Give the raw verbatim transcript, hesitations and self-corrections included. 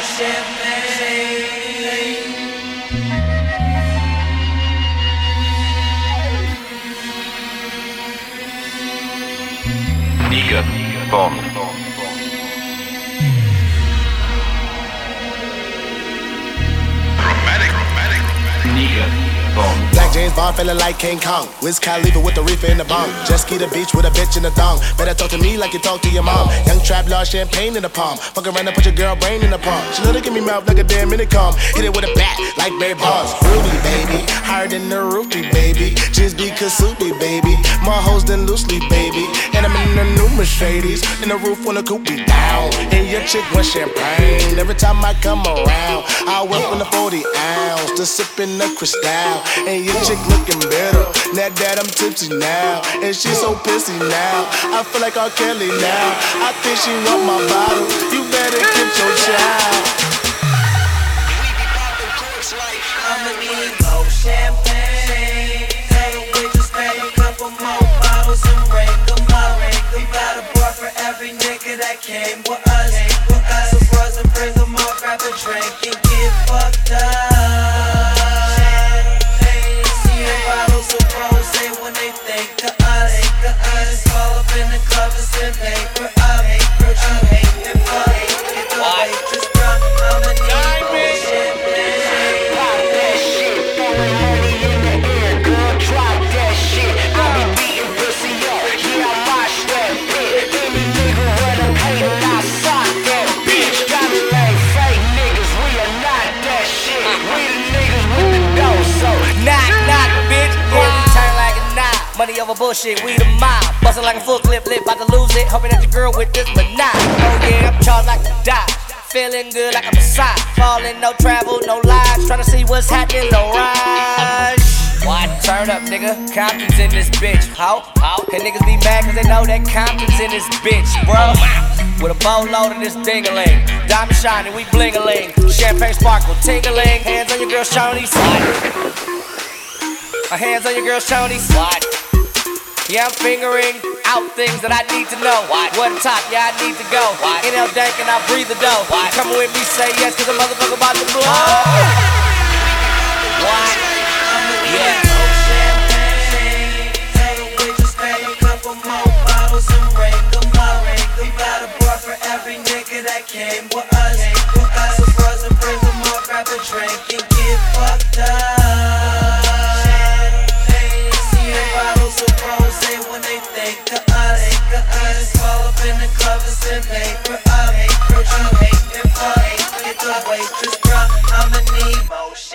champagne. Nigga, Bond. Romantic, romantic, romantic. Nigga, Bond. Black James Bond feeling like King Kong. Wiz Khalifa with the reefer in the bomb. Jet ski the beach with a bitch in the thong. Better talk to me like you talk to your mom. Young trap lord, champagne in the palm. Fuck around and put your girl brain in the palm. She let her give me mouth like a damn intercom. Hit it with a bat like Barry Bonds. Ruby baby, higher than the roofie baby. Just be Kasubi baby. More hoes than loosely baby. And I'm in the new Mercedes. And the roof on the coupe be down. And your chick wants champagne. Every time I come around, I whip on the forty ounce. Just sipping the crystal. And your chick looking better. Now that I'm tipsy now. And she's so pissy now. I feel like R. Kelly now. I think she want my bottle. You better get your child. I'ma need more champagne. Tell the waitress grab a couple more bottles and ring them up. We got a bar for every nigga that came with us. With us, so bros and bring them all, grab a drink and get fucked up. See the bottles of rose when they think of us. Just call up in the club and send paper up. Paper up, and fuck, get the waitress drunk. I'ma need more champagne. Money over bullshit, we the mob. Bustin' like a full clip, lit, bout to lose it. Hoping that your girl with this, but not. Oh yeah, I'm charged like a die. Feeling good like I'm a side. Falling, no travel, no lies. Tryna see what's happening, no rush. What? Turn up, nigga. Compton's in this bitch. How? How? And niggas be mad cause they know that Compton's in this bitch, bro. With a boatload of this ding-a-ling. Diamond shining, we bling-a-ling. Champagne sparkle, ting-a-ling. Hands on your girl's chonies. My hands on your girl's chonies. What? Yeah, I'm fingering out things that I need to know. What? One top, yeah, I need to go. What? Inhale dank and I breathe the dough. What? Coming with me, say yes, cause the motherfucker about to blow. What? Yeah. Champagne. Tell the waitress grab a couple more bottles and ring them up. We got a bar for every nigga that came with us. We got some bros and bring them all, grab a drink and get fucked up. When they think of us, just call up in the club and send paper up. Paper up, and fuck, get the waitress drunk. I'ma need more.